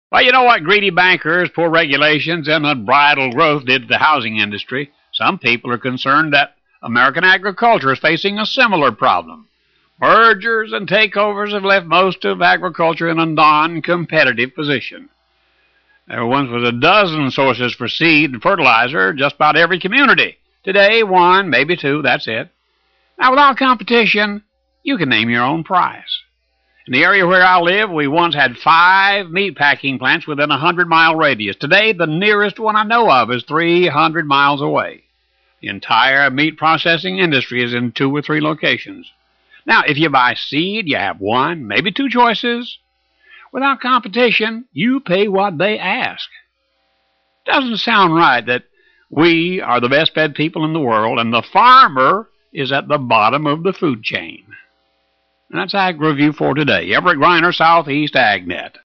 Well, you know what greedy bankers, poor regulations, and unbridled growth did to the housing industry? Some people are concerned that American agriculture is facing a similar problem. Mergers and takeovers have left most of agriculture in a non-competitive position. There once was a dozen sources for seed and fertilizer just about every community. Today, one, maybe two, that's it. Now, without competition, you can name your own price. In the area where I live, we once had 5 meat packing plants within a 100-mile radius. Today, the nearest one I know of is 300 miles away. The entire meat processing industry is in 2 or 3 locations. Now, if you buy seed, you have 1, maybe 2 choices. Without competition, you pay what they ask. Doesn't sound right that we are the best-fed people in the world and the farmer is at the bottom of the food chain. And that's Ag Review for today. Everett Griner, Southeast AgNet.